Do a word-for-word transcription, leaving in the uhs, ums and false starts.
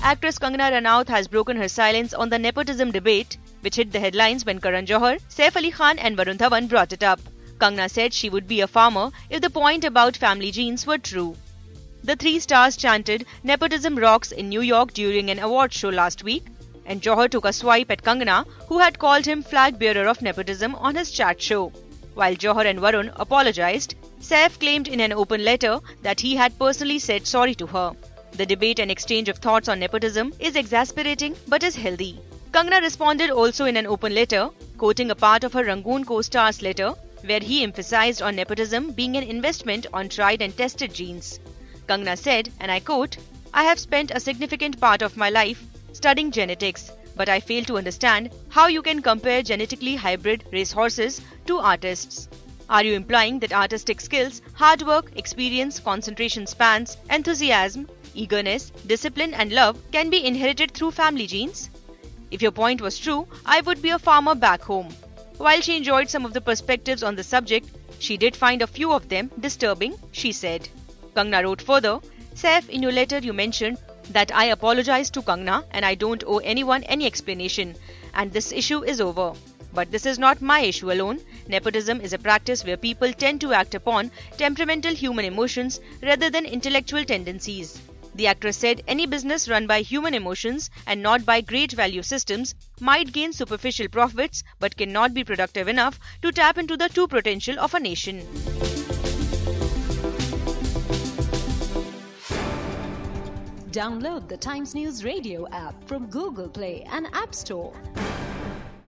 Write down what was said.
Actress Kangana Ranaut has broken her silence on the nepotism debate, which hit the headlines when Karan Johar, Saif Ali Khan and Varun Dhawan brought it up. Kangana said she would be a farmer if the point about family genes were true. The three stars chanted "Nepotism rocks" in New York during an award show last week, and Johar took a swipe at Kangana, who had called him flag bearer of nepotism on his chat show. While Johar and Varun apologized, Saif claimed in an open letter that he had personally said sorry to her. The debate and exchange of thoughts on nepotism is exasperating but is healthy. Kangana responded also in an open letter, quoting a part of her Rangoon co-star's letter, where he emphasized on nepotism being an investment on tried and tested genes. Kangana said, and I quote, "I have spent a significant part of my life studying genetics, but I fail to understand how you can compare genetically hybrid racehorses to artists. Are you implying that artistic skills, hard work, experience, concentration spans, enthusiasm, eagerness, discipline and love can be inherited through family genes? If your point was true, I would be a farmer back home." While she enjoyed some of the perspectives on the subject, she did find a few of them disturbing, she said. Kangana wrote further, "Saif, in your letter you mentioned that I apologize to Kangana and I don't owe anyone any explanation and this issue is over. But this is not my issue alone. Nepotism is a practice where people tend to act upon temperamental human emotions rather than intellectual tendencies." The actress said any business run by human emotions and not by great value systems might gain superficial profits but cannot be productive enough to tap into the true potential of a nation. Download the Times News Radio app from Google Play and App Store.